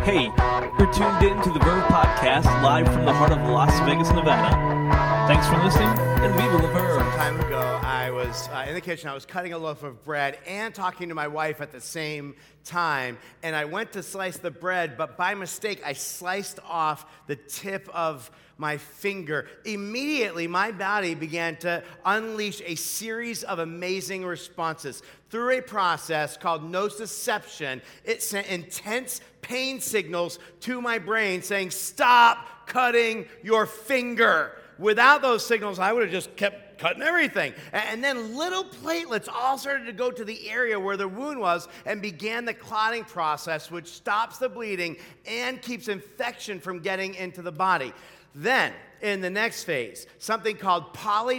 Hey, you're tuned in to the Verve Podcast, live from the heart of Las Vegas, Nevada. Thanks for listening, and viva la Verve. Some time ago, I was in the kitchen. I was cutting a loaf of bread and talking to my wife at the same time. And I went to slice the bread, but by mistake, I sliced off the tip of my finger. Immediately, my body began to unleash a series of amazing responses. Through a process called nociception, it sent intense pain signals to my brain saying, "Stop cutting your finger." Without those signals, I would have just kept cutting everything. And then little platelets all started to go to the area where the wound was and began the clotting process, which stops the bleeding and keeps infection from getting into the body. Then, in the next phase, something called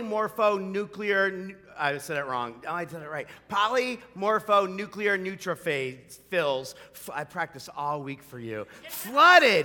polymorphonuclear, I said it wrong. Oh, I did it right. Polymorphonuclear neutrophils, I practiced all week for you, flooded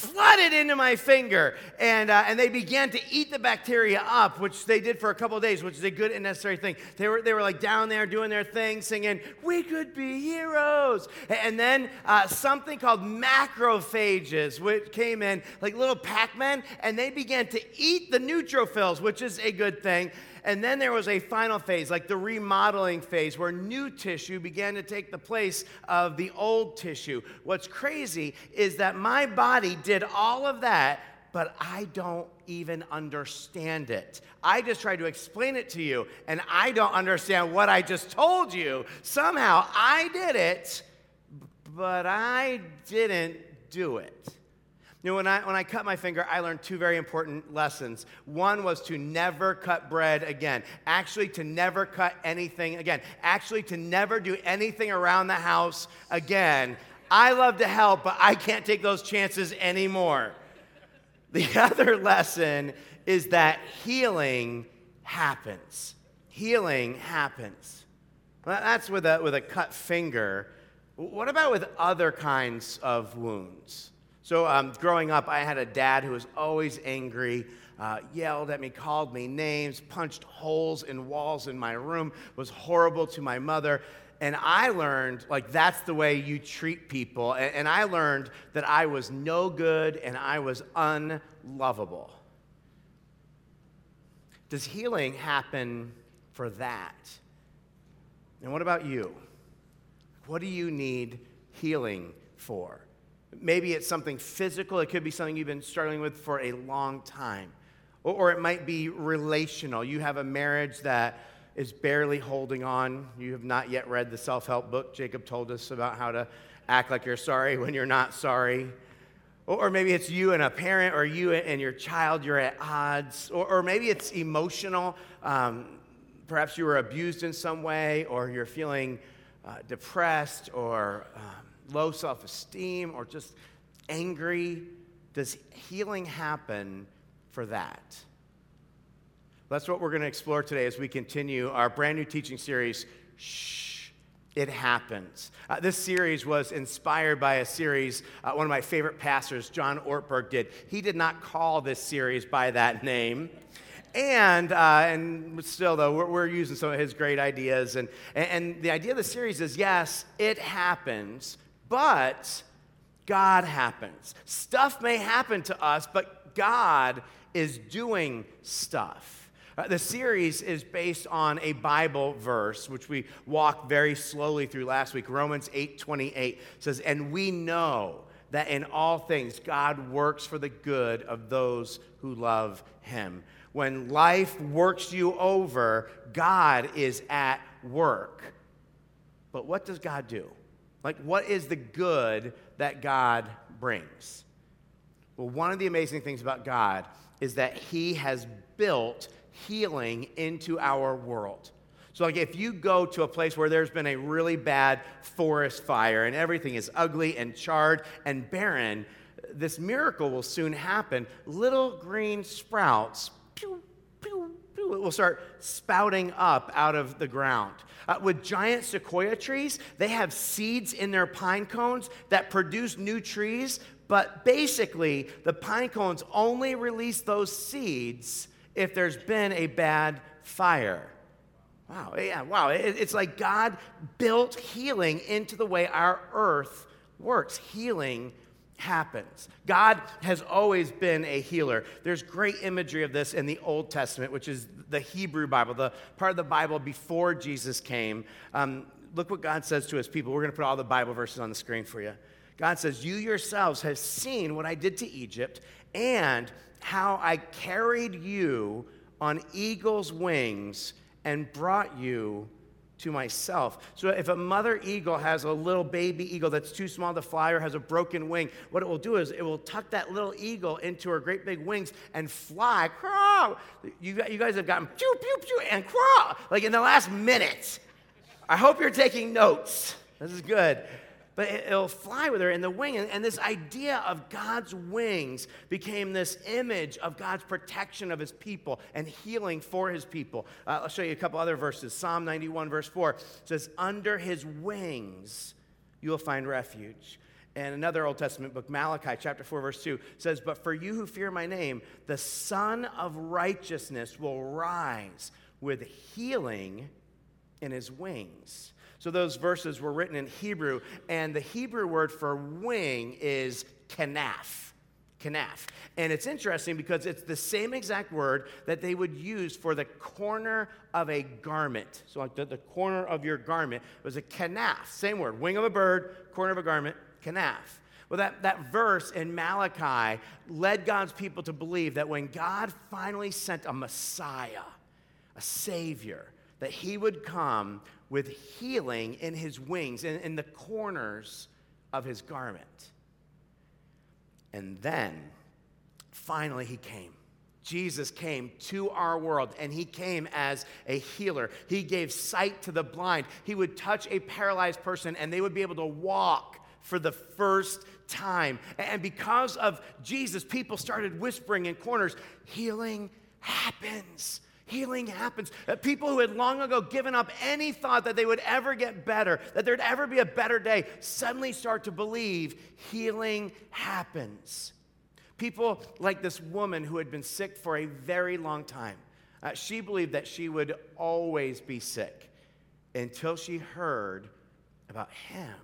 into my finger. And they began to eat the bacteria up, which they did for a couple of days, which is a good and necessary thing. They were like down there doing their thing, singing, "We could be heroes." And then something called macrophages, which came in like little Pac-Men, and they began to eat the neutrophils, which is a good thing. And then there was a final phase, like the remodeling phase, where new tissue began to take the place of the old tissue. What's crazy is that my body did all of that, but I don't even understand it. I just tried to explain it to you, and I don't understand what I just told you. Somehow I did it, but I didn't do it. You know, when I cut my finger, I learned two very important lessons. One was to never cut bread again. Actually, to never cut anything again. Actually, to never do anything around the house again. I love to help, but I can't take those chances anymore. The other lesson is that healing happens. Healing happens. Well, that's with a cut finger. What about with other kinds of wounds? So growing up, I had a dad who was always angry, yelled at me, called me names, punched holes in walls in my room, was horrible to my mother. And I learned, like, that's the way you treat people. And I learned that I was no good and I was unlovable. Does healing happen for that? And what about you? What do you need healing for? Maybe it's something physical. It could be something you've been struggling with for a long time. Or it might be relational. You have a marriage that is barely holding on. You have not yet read the self-help book. Jacob told us about how to act like you're sorry when you're not sorry. Or maybe it's you and a parent, or you and your child, you're at odds. Or maybe it's emotional. Perhaps you were abused in some way, or you're feeling depressed, or low self-esteem, or just angry. Does healing happen for that? That's what we're going to explore today as we continue our brand new teaching series, Shh, It Happens. This series was inspired by a series one of my favorite pastors, John Ortberg, did. He did not call this series by that name. And still, though, we're using some of his great ideas. And the idea of the series is, yes, it happens, but God happens. Stuff may happen to us, but God is doing stuff. The series is based on a Bible verse, which we walked very slowly through last week. Romans 8:28 says, "And we know that in all things God works for the good of those who love him." When life works you over, God is at work. But what does God do? Like, what is the good that God brings? Well, one of the amazing things about God is that he has built healing into our world. So, like, if you go to a place where there's been a really bad forest fire and everything is ugly and charred and barren, this miracle will soon happen. Little green sprouts, pew, pew, pew, it will start spouting up out of the ground. With giant sequoia trees, they have seeds in their pine cones that produce new trees, but basically, the pine cones only release those seeds if there's been a bad fire. Wow, yeah, wow. It's like God built healing into the way our earth works. Healing happens. God has always been a healer. There's great imagery of this in the Old Testament, which is the Hebrew Bible, the part of the Bible before Jesus came. Look what God says to his people. We're going to put all the Bible verses on the screen for you. God says, you yourselves have seen what I did to Egypt and how I carried you on eagle's wings and brought you to myself. So if a mother eagle has a little baby eagle that's too small to fly or has a broken wing, what it will do is it will tuck that little eagle into her great big wings and fly. Crawl. You guys have gotten pew, pew, pew, and crawl, like in the last minute. I hope you're taking notes. This is good. But it'll fly with her in the wing. And this idea of God's wings became this image of God's protection of his people and healing for his people. I'll show you a couple other verses. Psalm 91, verse 4 says, under his wings you will find refuge. And another Old Testament book, Malachi, chapter 4, verse 2, says, but for you who fear my name, the Son of Righteousness will rise with healing in his wings. So those verses were written in Hebrew, and the Hebrew word for wing is kanaf. Kanaf. And it's interesting because it's the same exact word that they would use for the corner of a garment. So like the corner of your garment was a kanaf. Same word, wing of a bird, corner of a garment, kanaf. Well, that verse in Malachi led God's people to believe that when God finally sent a Messiah, a Savior, that he would come with healing in his wings, in the corners of his garment. And then, finally, he came. Jesus came to our world, and he came as a healer. He gave sight to the blind. He would touch a paralyzed person, and they would be able to walk for the first time. And because of Jesus, people started whispering in corners, healing happens. Healing happens. People who had long ago given up any thought that they would ever get better, that there'd ever be a better day, suddenly start to believe healing happens. People like this woman who had been sick for a very long time. She believed that she would always be sick until she heard about him.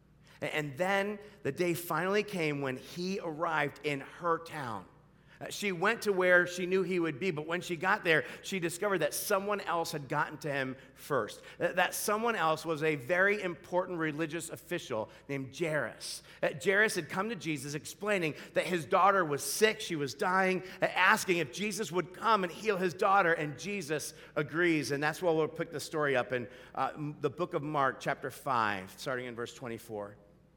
And then the day finally came when he arrived in her town. She went to where she knew he would be, but when she got there, she discovered that someone else had gotten to him first. That someone else was a very important religious official named Jairus. Jairus had come to Jesus explaining that his daughter was sick, she was dying, asking if Jesus would come and heal his daughter, and Jesus agrees. And that's why we'll pick the story up in the book of Mark, chapter 5, starting in verse 24.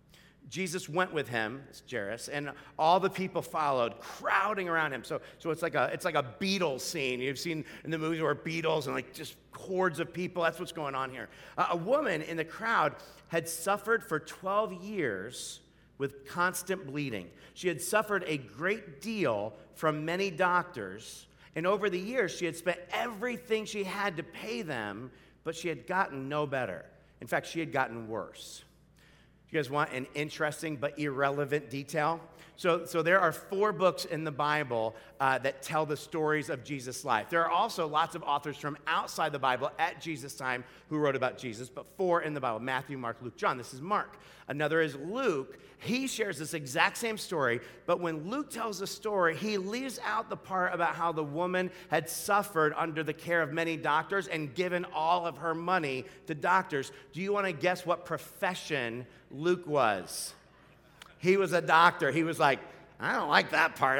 Jesus went with him, it's Jairus, and all the people followed, crowding around him. So it's like a Beatles scene. You've seen in the movies where Beatles and like just hordes of people. That's what's going on here. A woman in the crowd had suffered for 12 years with constant bleeding. She had suffered a great deal from many doctors, and over the years she had spent everything she had to pay them, but she had gotten no better. In fact, she had gotten worse. You guys want an interesting but irrelevant detail? So there are 4 books in the Bible that tell the stories of Jesus' life. There are also lots of authors from outside the Bible at Jesus' time who wrote about Jesus, but 4 in the Bible: Matthew, Mark, Luke, John. This is Mark. Another is Luke. He shares this exact same story, but when Luke tells the story, he leaves out the part about how the woman had suffered under the care of many doctors and given all of her money to doctors. Do you want to guess what profession Luke was? He was a doctor. He was like, I don't like that part.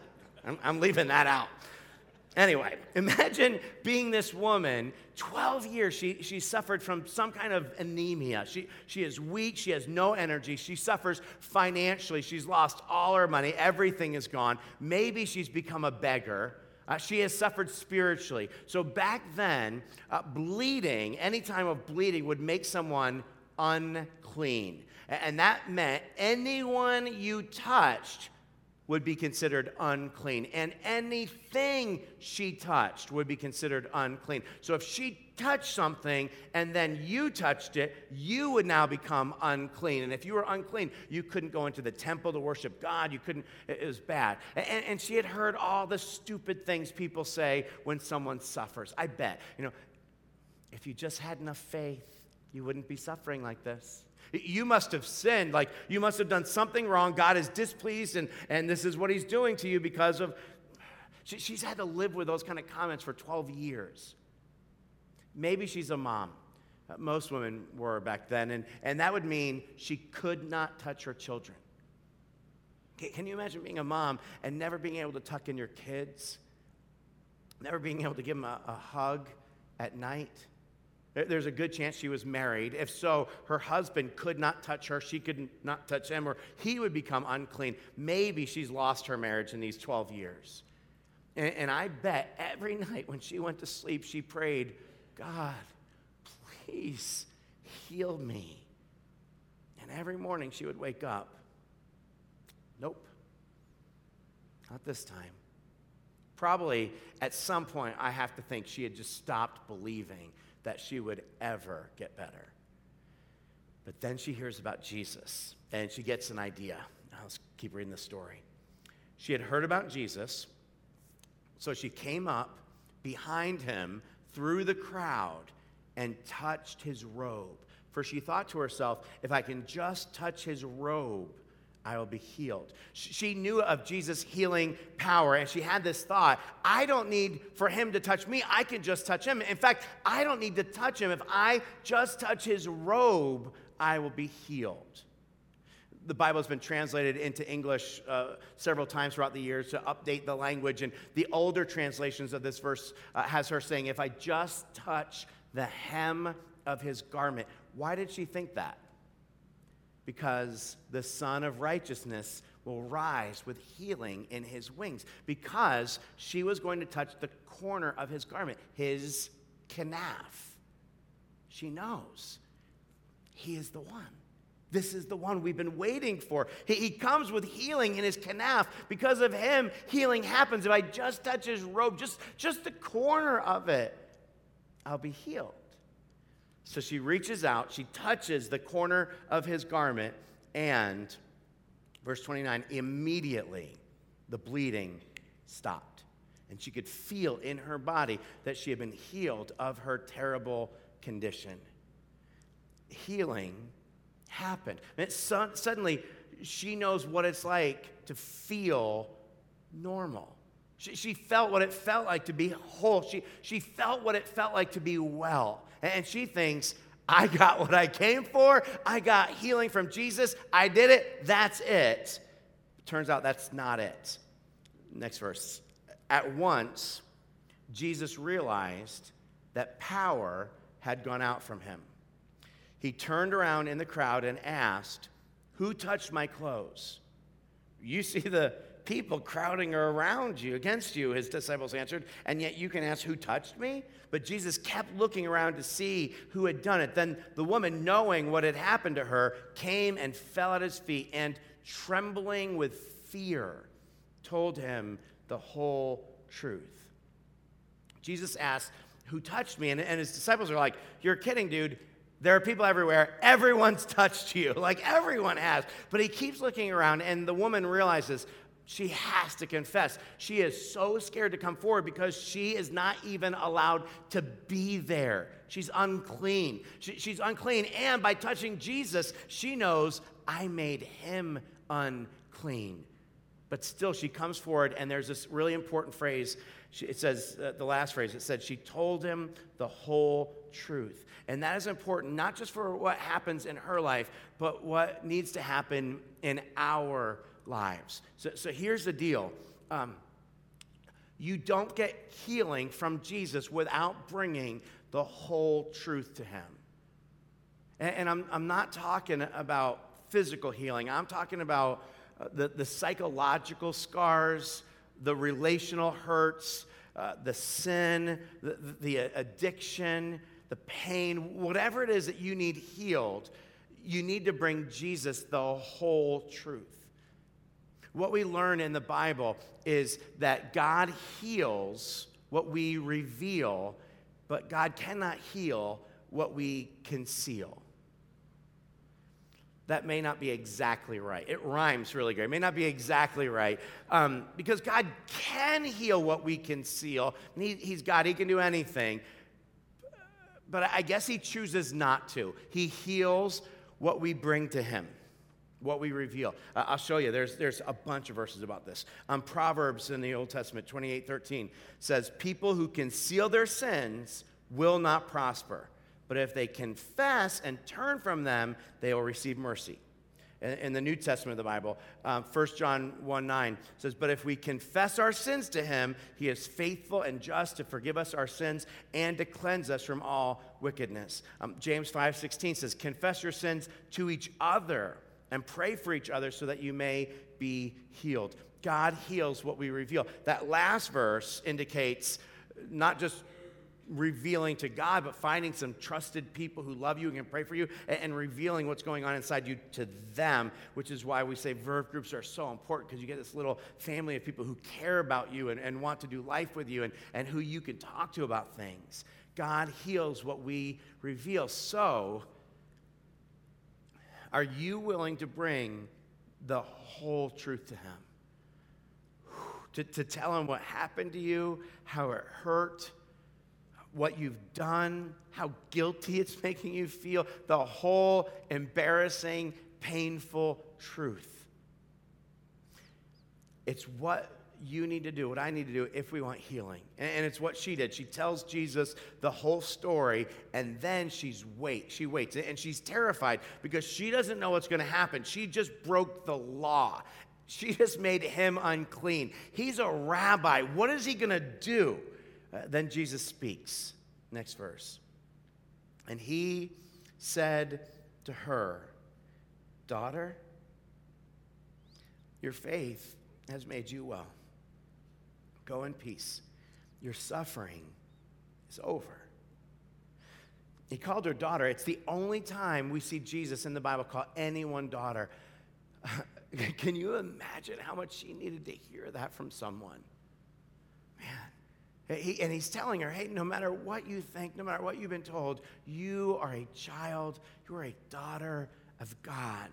I'm leaving that out. Anyway, imagine being this woman, 12 years, she suffered from some kind of anemia. She is weak, she has no energy, she suffers financially, she's lost all her money, everything is gone. Maybe she's become a beggar. She has suffered spiritually. So back then, bleeding, any time of bleeding would make someone unclean. And that meant anyone you touched would be considered unclean. And anything she touched would be considered unclean. So if she touched something and then you touched it, you would now become unclean. And if you were unclean, you couldn't go into the temple to worship God. You couldn't, it was bad. And she had heard all the stupid things people say when someone suffers. I bet, if you just had enough faith, you wouldn't be suffering like this. You must have sinned, like you must have done something wrong. God is displeased, and this is what he's doing to you because of... She's had to live with those kind of comments for 12 years. Maybe she's a mom. Most women were back then, and that would mean she could not touch her children. Can you imagine being a mom and never being able to tuck in your kids? Never being able to give them a hug at night? There's a good chance she was married. If so, her husband could not touch her. She could not touch him, or he would become unclean. Maybe she's lost her marriage in these 12 years. And I bet every night when she went to sleep, she prayed, God, please heal me. And every morning she would wake up. Nope, not this time. Probably at some point, I have to think she had just stopped believing that she would ever get better. But then she hears about Jesus, and she gets an idea. Now, let's keep reading the story. She had heard about Jesus, so she came up behind him through the crowd and touched his robe. For she thought to herself, if I can just touch his robe, I will be healed. She knew of Jesus' healing power, and she had this thought, I don't need for him to touch me. I can just touch him. In fact, I don't need to touch him. If I just touch his robe, I will be healed. The Bible has been translated into English several times throughout the years to update the language, and the older translations of this verse has her saying, if I just touch the hem of his garment. Why did she think that? Because the Son of Righteousness will rise with healing in his wings. Because she was going to touch the corner of his garment, his kanaf. She knows he is the one. This is the one we've been waiting for. He comes with healing in his kanaf. Because of him, healing happens. If I just touch his robe, just the corner of it, I'll be healed. So she reaches out, she touches the corner of his garment, and, verse 29, immediately the bleeding stopped. And she could feel in her body that she had been healed of her terrible condition. Healing happened. And suddenly, she knows what it's like to feel normal. She felt what it felt like to be whole. She felt what it felt like to be well. And she thinks, I got what I came for. I got healing from Jesus. I did it. That's it. Turns out that's not it. Next verse. At once, Jesus realized that power had gone out from him. He turned around in the crowd and asked, who touched my clothes? You see the people crowding around you, against you, his disciples answered, and yet you can ask, who touched me? But Jesus kept looking around to see who had done it. Then the woman, knowing what had happened to her, came and fell at his feet, and trembling with fear, told him the whole truth. Jesus asked, who touched me? And his disciples are like, you're kidding, dude. There are people everywhere. Everyone's touched you. Like, everyone has. But he keeps looking around, and the woman realizes she has to confess. She is so scared to come forward because she is not even allowed to be there. She's unclean. She's unclean, and by touching Jesus, she knows, I made him unclean. But still, she comes forward, and there's this really important phrase. It says, the last phrase, it said, she told him the whole truth. And that is important, not just for what happens in her life, but what needs to happen in our lives. So here's the deal. You don't get healing from Jesus without bringing the whole truth to him. And I'm not talking about physical healing. I'm talking about the psychological scars, the relational hurts, the sin, the addiction, the pain, whatever it is that you need healed, you need to bring Jesus the whole truth. What we learn in the Bible is that God heals what we reveal, but God cannot heal what we conceal. That may not be exactly right. It rhymes really great. It may not be exactly right. Because God can heal what we conceal. He's God. He can do anything. but I guess he chooses not to. He heals what we bring to him, what we reveal. I'll show you. There's a bunch of verses about this. Proverbs in the Old Testament, 28:13, says, people who conceal their sins will not prosper, but if they confess and turn from them, they will receive mercy. In the New Testament of the Bible, 1 John 1:9 says, but if we confess our sins to him, he is faithful and just to forgive us our sins and to cleanse us from all wickedness. James 5:16 says, confess your sins to each other and pray for each other so that you may be healed. God heals what we reveal. That last verse indicates not just revealing to God, but finding some trusted people who love you and can pray for you and revealing what's going on inside you to them, which is why we say Verve groups are so important, because you get this little family of people who care about you and want to do life with you and who you can talk to about things. God heals what we reveal. So, are you willing to bring the whole truth to him? To tell him what happened to you, how it hurt, what you've done, how guilty it's making you feel, the whole embarrassing, painful truth. It's what you need to do, what I need to do if we want healing. And it's what she did. She tells Jesus the whole story, and then she waits. And she's terrified because she doesn't know what's going to happen. She just broke the law. She just made him unclean. He's a rabbi. What is he going to do? Then Jesus speaks. Next verse. And he said to her, daughter, your faith has made you well. Go in peace. Your suffering is over. He called her daughter. It's the only time we see Jesus in the Bible call anyone daughter. Can you imagine how much she needed to hear that from someone? Man. And he's telling her, hey, no matter what you think, no matter what you've been told, you are a child, you are a daughter of God.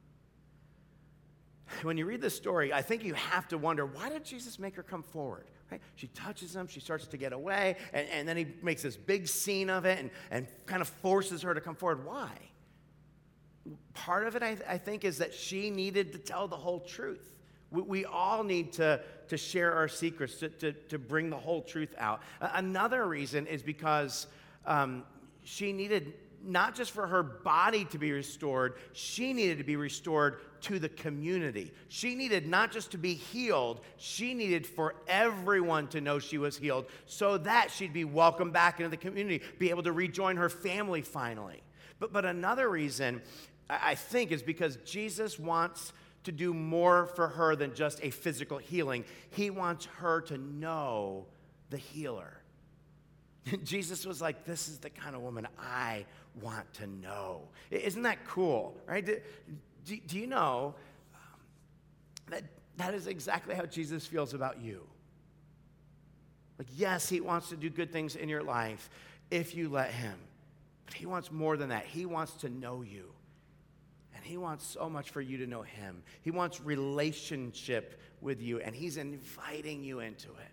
When you read this story, I think you have to wonder, why did Jesus make her come forward? Right? She touches him, she starts to get away, and then he makes this big scene of it and kind of forces her to come forward. Why? Part of it, I think, is that she needed to tell the whole truth. We all need to share our secrets, to bring the whole truth out. Another reason is because she needed, not just for her body to be restored, she needed to be restored to the community. She needed not just to be healed, she needed for everyone to know she was healed so that she'd be welcomed back into the community, be able to rejoin her family finally. But another reason, I think, is because Jesus wants to do more for her than just a physical healing. He wants her to know the healer. Jesus was like, this is the kind of woman I want to know. Isn't that cool, right? Do you know that is exactly how Jesus feels about you? Like, yes, he wants to do good things in your life if you let him. But he wants more than that. He wants to know you. And he wants so much for you to know him. He wants relationship with you, and he's inviting you into it.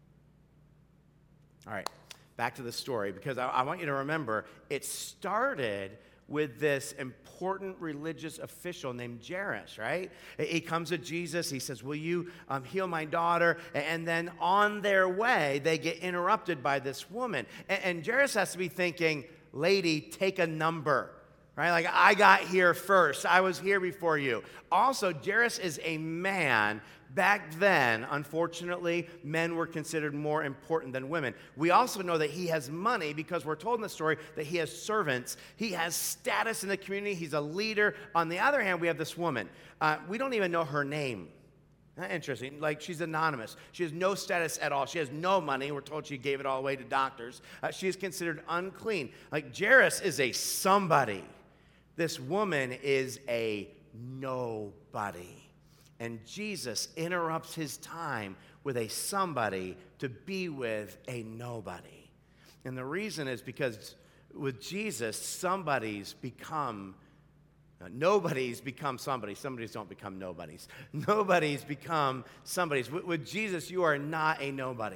All right, back to the story, because I want you to remember, it started with this important religious official named Jairus, right? He comes to Jesus. He says, will you heal my daughter? And then on their way, they get interrupted by this woman. And Jairus has to be thinking, lady, take a number, right? Like, I got here first. I was here before you. Also, Jairus is a man. Back then, unfortunately, men were considered more important than women. We also know that he has money because we're told in the story that he has servants. He has status in the community. He's a leader. On the other hand, we have this woman. We don't even know her name. Interesting. Like, she's anonymous. She has no status at all. She has no money. We're told she gave it all away to doctors. She is considered unclean. Like, Jairus is a somebody. This woman is a nobody. And Jesus interrupts his time with a somebody to be with a nobody. And the reason is because with Jesus, nobodies become somebodies. Somebodies don't become nobodies. Nobodies become somebodies. With Jesus, you are not a nobody.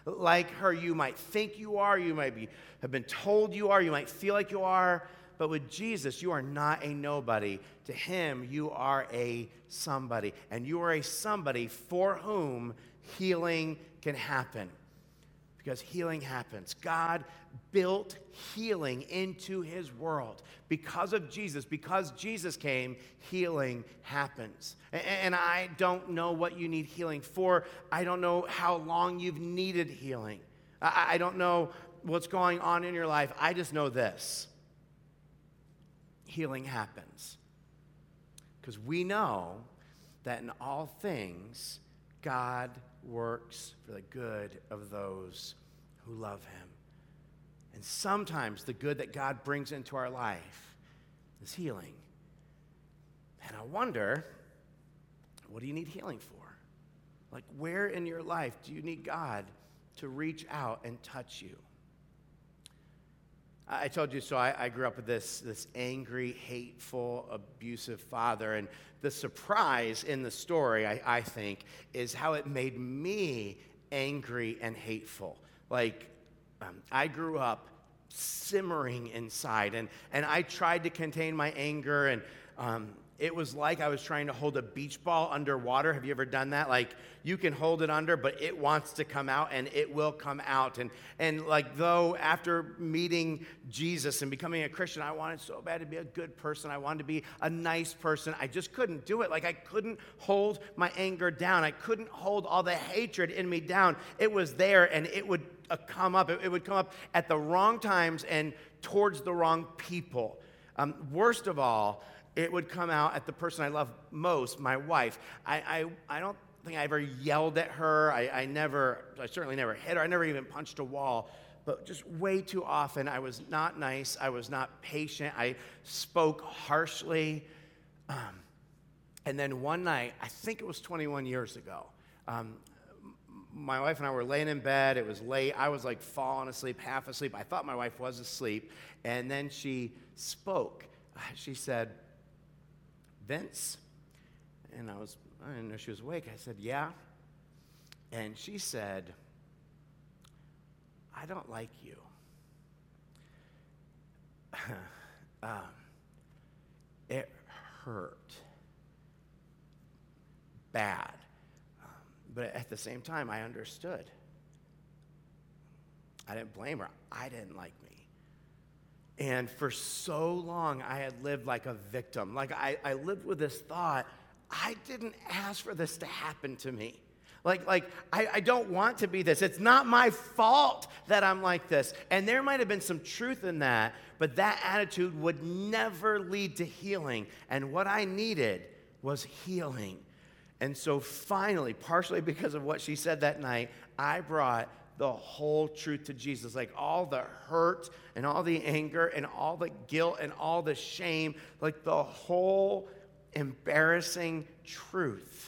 Like her, you might think you are, you might have been told you are, you might feel like you are, but with Jesus, you are not a nobody. To him, you are a somebody, and you are a somebody for whom healing can happen. Because healing happens. God built healing into his world. Because of Jesus, because Jesus came, healing happens. And I don't know what you need healing for. I don't know how long you've needed healing. I don't know what's going on in your life. I just know this. Healing happens. Because we know that in all things, God works for the good of those who love him. And sometimes the good that God brings into our life is healing. And I wonder, what do you need healing for? Like, where in your life do you need God to reach out and touch you? I told you, so I grew up with this angry, hateful, abusive father. And the surprise in the story, I think, is how it made me angry and hateful. Like, I grew up simmering inside, and I tried to contain my anger, and it was like I was trying to hold a beach ball underwater. Have you ever done that? Like, you can hold it under, but it wants to come out, and it will come out. And like, though after meeting Jesus and becoming a Christian, I wanted so bad to be a good person. I wanted to be a nice person. I just couldn't do it. Like, I couldn't hold my anger down. I couldn't hold all the hatred in me down. It was there, and it would come up. It would come up at the wrong times and towards the wrong people. Worst of all, it would come out at the person I love most, my wife. I don't think I ever yelled at her. I certainly never hit her. I never even punched a wall. But just way too often, I was not nice. I was not patient. I spoke harshly. And then one night, I think it was 21 years ago, my wife and I were laying in bed. It was late. I was like falling asleep, half asleep. I thought my wife was asleep. And then she spoke. She said, "Vince?" And I didn't know she was awake. I said, "Yeah." And she said, "I don't like you." It hurt bad. But at the same time, I understood. I didn't blame her. I didn't like me. And for so long, I had lived like a victim. Like, I lived with this thought, I didn't ask for this to happen to me. Like I don't want to be this. It's not my fault that I'm like this. And there might have been some truth in that, but that attitude would never lead to healing. And what I needed was healing. And so finally, partially because of what she said that night, I brought the whole truth to Jesus. Like, all the hurt and all the anger and all the guilt and all the shame, like the whole embarrassing truth.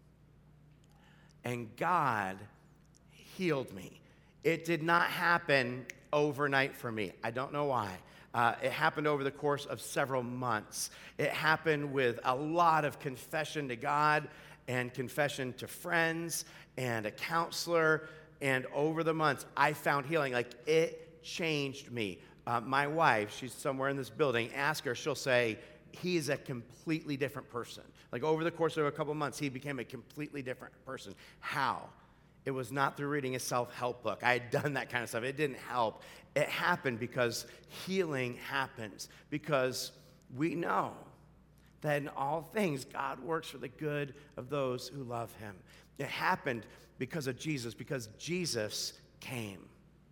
And God healed me. It did not happen overnight for me. I don't know why. It happened over the course of several months. It happened with a lot of confession to God and confession to friends and a counselor. And over the months, I found healing. Like, it changed me. My wife, she's somewhere in this building, ask her, she'll say, he is a completely different person. Like, over the course of a couple months, he became a completely different person. How? It was not through reading a self-help book. I had done that kind of stuff. It didn't help. It happened because healing happens. Because we know that in all things, God works for the good of those who love him. It happened because of Jesus, because Jesus came.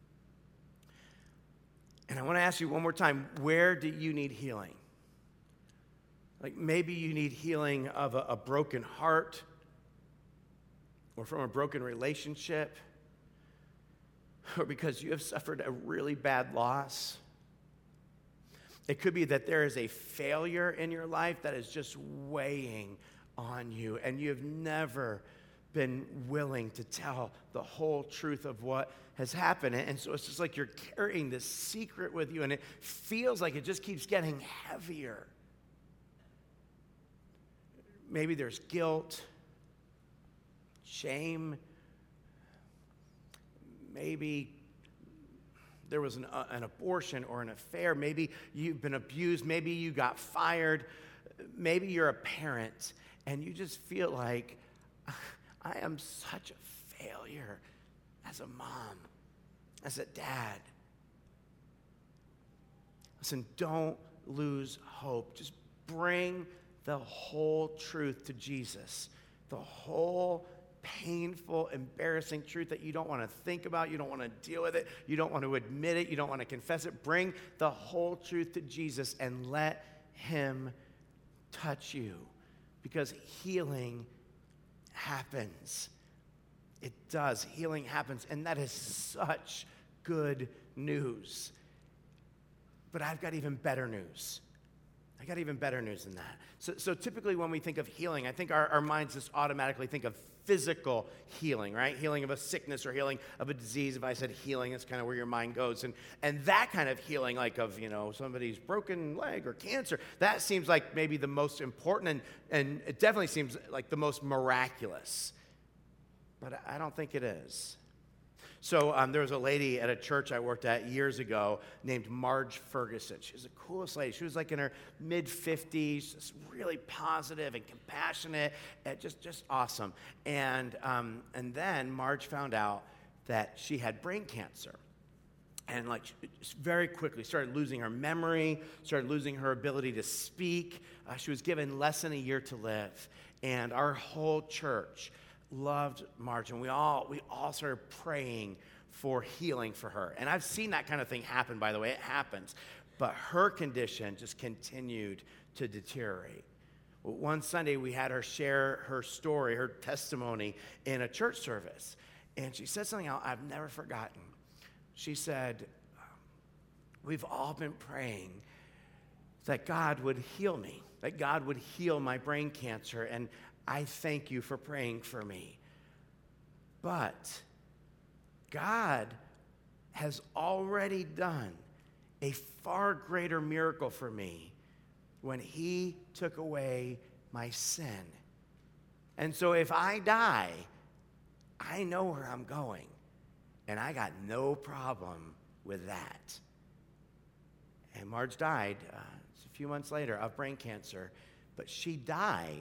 And I want to ask you one more time, where do you need healing? Like, maybe you need healing of a broken heart, or from a broken relationship, or because you have suffered a really bad loss. It could be that there is a failure in your life that is just weighing on you, and you have never been willing to tell the whole truth of what has happened. And so it's just like you're carrying this secret with you, and it feels like it just keeps getting heavier. Maybe there's guilt, shame. maybe there was an abortion or an affair. Maybe you've been abused. Maybe you got fired. Maybe you're a parent and you just feel like, I am such a failure as a mom, as a dad. Listen, don't lose hope. Just bring the whole truth to Jesus. The whole painful, embarrassing truth that you don't want to think about, you don't want to deal with it, you don't want to admit it, you don't want to confess it. Bring the whole truth to Jesus and let him touch you, because healing happens. It does. Healing happens, and that is such good news. But I've got even better news. I got even better news than that. So typically when we think of healing, I think our minds just automatically think of physical healing, right? Healing of a sickness or healing of a disease. If I said healing, that's kind of where your mind goes. And that kind of healing, like of, somebody's broken leg or cancer, that seems like maybe the most important, and it definitely seems like the most miraculous. But I don't think it is. So there was a lady at a church I worked at years ago named Marge Ferguson. She was the coolest lady. She was like in her mid-50s, just really positive and compassionate, and just awesome. And then Marge found out that she had brain cancer. And very quickly started losing her memory, started losing her ability to speak. She was given less than a year to live. And our whole church loved Marge, and we all started praying for healing for her. And I've seen that kind of thing happen, by the way. It happens. But her condition just continued to deteriorate. Well, one Sunday, we had her share her story, her testimony in a church service. And she said something I've never forgotten. She said, we've all been praying that God would heal me, that God would heal my brain cancer, and I thank you for praying for me. But God has already done a far greater miracle for me when he took away my sin. And so if I die, I know where I'm going, and I got no problem with that. And Marge died a few months later of brain cancer, but she died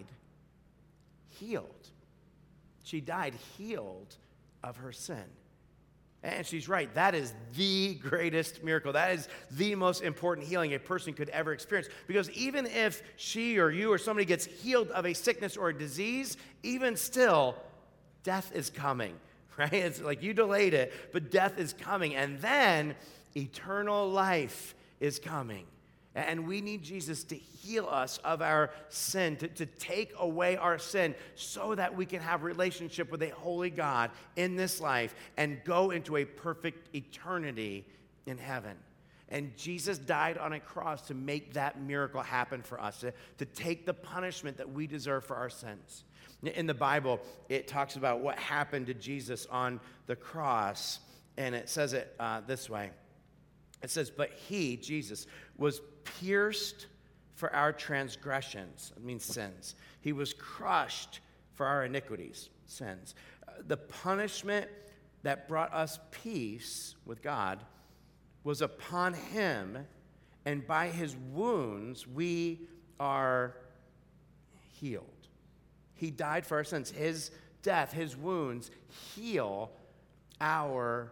healed. She died healed of her sin. And she's right. That is the greatest miracle. That is the most important healing a person could ever experience. Because even if she or you or somebody gets healed of a sickness or a disease, even still, death is coming, right? It's like you delayed it, but death is coming. And then eternal life is coming. And we need Jesus to heal us of our sin, to take away our sin so that we can have relationship with a holy God in this life and go into a perfect eternity in heaven. And Jesus died on a cross to make that miracle happen for us, to take the punishment that we deserve for our sins. In the Bible, it talks about what happened to Jesus on the cross, and it says it this way. It says, but he, Jesus, was pierced for our transgressions. It means sins. He was crushed for our iniquities, sins. The punishment that brought us peace with God was upon him, and by his wounds we are healed. He died for our sins. His death, his wounds heal our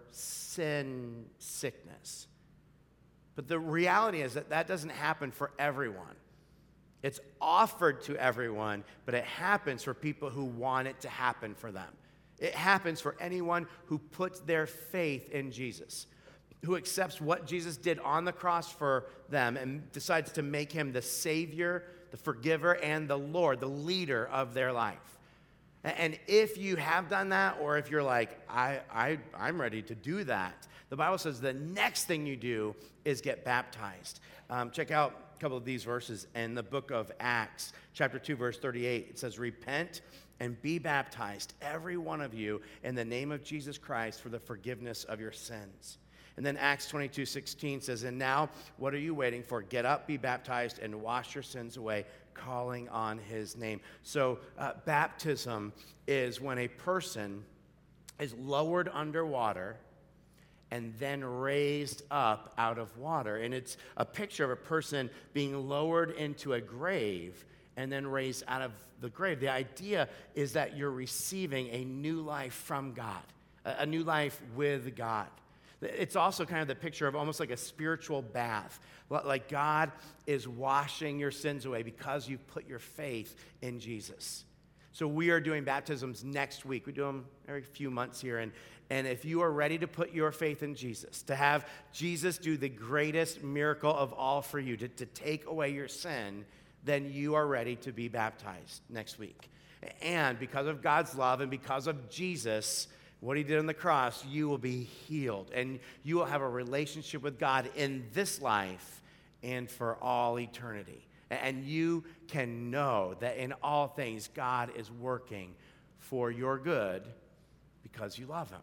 sin sickness. But the reality is that doesn't happen for everyone. It's offered to everyone, but it happens for people who want it to happen for them. It happens for anyone who puts their faith in Jesus, who accepts what Jesus did on the cross for them and decides to make him the Savior, the forgiver, and the Lord, the leader of their life. And if you have done that, or if you're like, I'm ready to do that, the Bible says the next thing you do is get baptized. Check out a couple of these verses in the book of Acts, chapter 2, verse 38. It says, repent and be baptized, every one of you, in the name of Jesus Christ for the forgiveness of your sins. And then Acts 22:16 says, and now what are you waiting for? Get up, be baptized, and wash your sins away, calling on his name. So baptism is when a person is lowered underwater and then raised up out of water. And it's a picture of a person being lowered into a grave and then raised out of the grave. The idea is that you're receiving a new life from God, a new life with God. It's also kind of the picture of almost like a spiritual bath, like God is washing your sins away because you've put your faith in Jesus. So we are doing baptisms next week. We do them every few months here. And if you are ready to put your faith in Jesus, to have Jesus do the greatest miracle of all for you, to take away your sin, then you are ready to be baptized next week. And because of God's love and because of Jesus, what he did on the cross, you will be healed. And you will have a relationship with God in this life and for all eternity. And you can know that in all things, God is working for your good because you love him.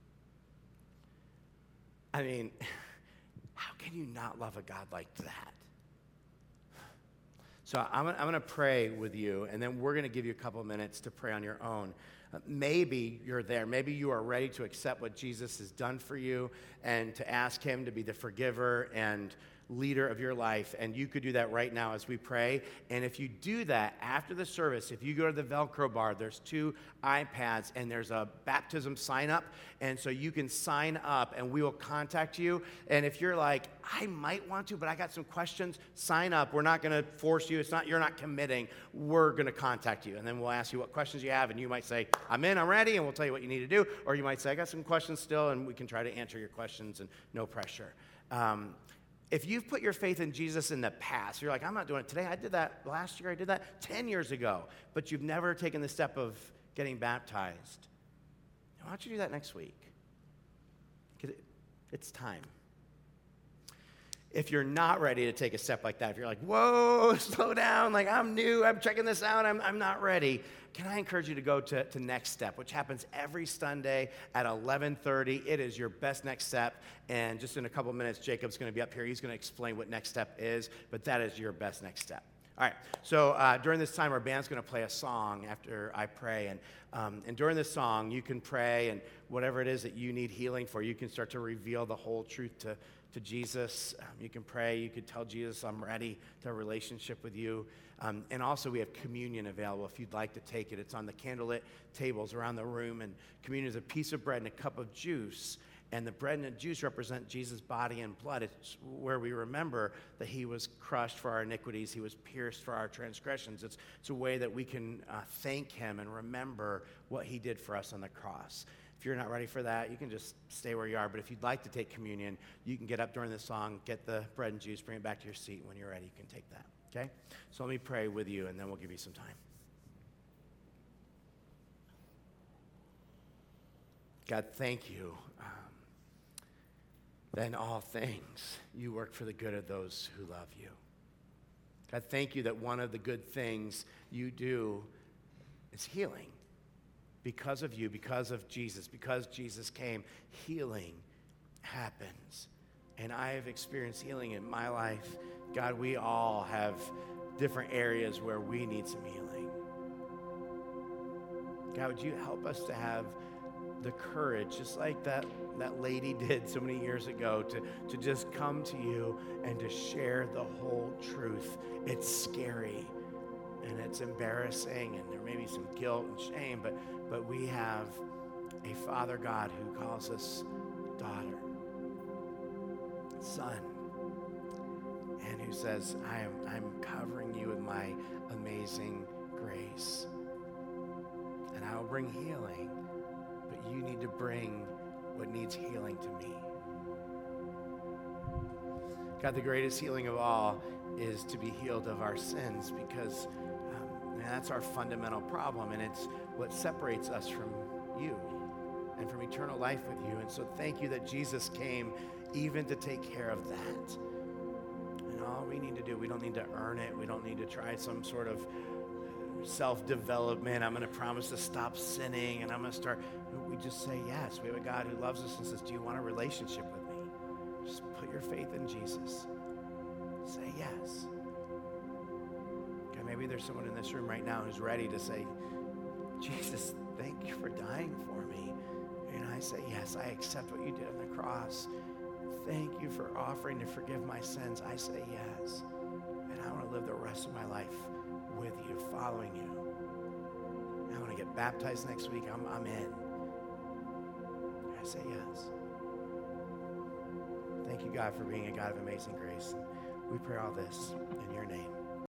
I mean, how can you not love a God like that? So I'm going to pray with you, and then we're going to give you a couple of minutes to pray on your own. Maybe you're there. Maybe you are ready to accept what Jesus has done for you and to ask him to be the forgiver and leader of your life, and you could do that right now as we pray. And if you do that after the service, if you go to the Velcro bar, there's 2 iPads and there's a baptism sign up, and so you can sign up and we will contact you. And if you're like, I might want to, but I got some questions, sign up. We're not going to force you. You're not committing. We're going to contact you, and then we'll ask you what questions you have, and you might say, I'm in, I'm ready, and we'll tell you what you need to do. Or you might say, I got some questions still, and we can try to answer your questions, and no pressure. If you've put your faith in Jesus in the past, you're like, I'm not doing it today. I did that last year. I did that 10 years ago. But you've never taken the step of getting baptized. Why don't you do that next week? It's time. If you're not ready to take a step like that, if you're like, whoa, slow down, like I'm new, I'm checking this out, I'm not ready, can I encourage you to go to Next Step, which happens every Sunday at 11:30. It is your best next step, and just in a couple minutes, Jacob's going to be up here. He's going to explain what Next Step is, but that is your best next step. All right, so during this time, our band's going to play a song after I pray, and during this song, you can pray, and whatever it is that you need healing for, you can start to reveal the whole truth to Jesus. You can pray. You could tell Jesus, I'm ready to have a relationship with you. And also, we have communion available if you'd like to take it. It's on the candlelit tables around the room, and communion is a piece of bread and a cup of juice. And the bread and the juice represent Jesus' body and blood. It's where we remember that he was crushed for our iniquities. He was pierced for our transgressions. It's a way that we can thank him and remember what he did for us on the cross. If you're not ready for that, you can just stay where you are. But if you'd like to take communion, you can get up during the song, get the bread and juice, bring it back to your seat. When you're ready, you can take that, okay? So let me pray with you, and then we'll give you some time. God, thank you. That in all things, you work for the good of those who love you. God, thank you that one of the good things you do is healing. Because of you, because of Jesus, because Jesus came, healing happens. And I have experienced healing in my life. God, we all have different areas where we need some healing. God, would you help us to have the courage, just like that lady did so many years ago, to just come to you and to share the whole truth. It's scary. And it's embarrassing, and there may be some guilt and shame, but we have a Father God who calls us daughter, son, and who says, I'm covering you with my amazing grace. And I will bring healing, but you need to bring what needs healing to me. God, the greatest healing of all is to be healed of our sins, because that's our fundamental problem, and it's what separates us from you and from eternal life with you. And so thank you that Jesus came even to take care of that. And all we need to do, we don't need to earn it. We don't need to try some sort of self-development. I'm going to promise to stop sinning, and I'm going to start. We just say yes. We have a God who loves us and says, do you want a relationship with me? Just put your faith in Jesus. Say yes. Maybe there's someone in this room right now who's ready to say, Jesus, thank you for dying for me. And I say, yes, I accept what you did on the cross. Thank you for offering to forgive my sins. I say yes. And I want to live the rest of my life with you, following you. I want to get baptized next week. I'm in. I say yes. Thank you, God, for being a God of amazing grace. We pray all this in your name.